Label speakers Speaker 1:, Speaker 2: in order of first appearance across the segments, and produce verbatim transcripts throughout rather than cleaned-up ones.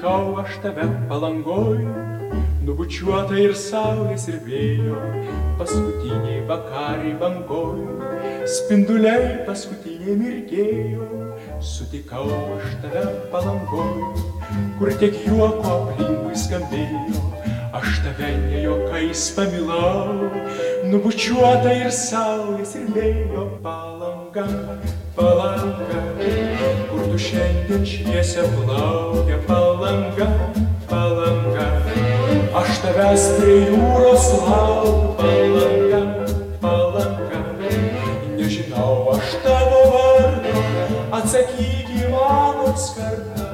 Speaker 1: sutikau aš tave Palangoj, nubučiuota ir saulės ir vėjo, paskutiniai vakariai bangoj, spinduliai paskutiniai mirgėjo. Sutikau aš tave Palangoj, kur tiek juoko aplinkui skambėjo, aš tave ne juokais pamilau, nubučiuota ir saulės ir vėjo. Palanga, Palanga, kur tu šiandien šviesia plaukia. Palanga, Palanga, aš tavęs prie jūros laukiu. Palanga, Palanga, nežinau aš tavo vardo, atsakyk į mano skardą.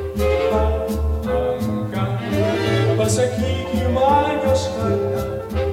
Speaker 1: Palanga, pasakyk į mano skardą.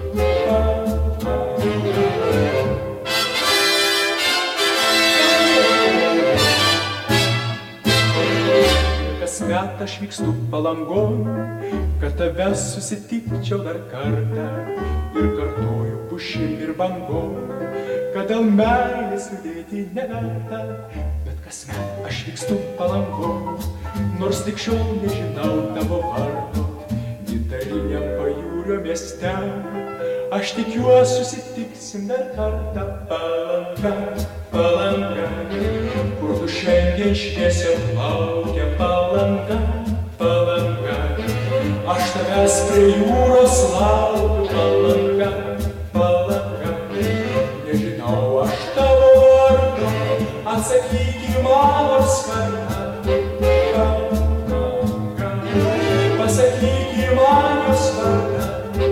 Speaker 1: Kasmet aš vykstu Palangon, kad tave susitikčiau dar kartą, ir kartoju pušim ir bangom, kad dėl meilės liūdėti neverta. Bet kasmet aš vykstu Palangon, nors tik šiol nežinau tavo vardo. Gitariniam pajūrio mieste aš tikiuosi susitiksim dar kartą. Palanga, Palanga, kur tu šiandien šviesia plaukia. Palanga, Palanga, aš tavęs prie jūros laukiu. Palanga, Palanga, nežinau aš tavo vardo, atsakyk į mano skardą. Palanga, pasakyk į mano skardą.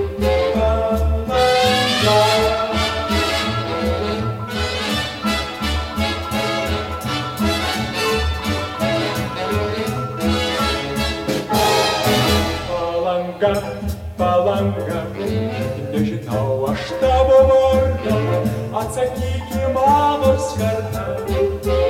Speaker 1: Palanga, Palanga, nežinau aš tavo vardo, atsakyk į mano skardą.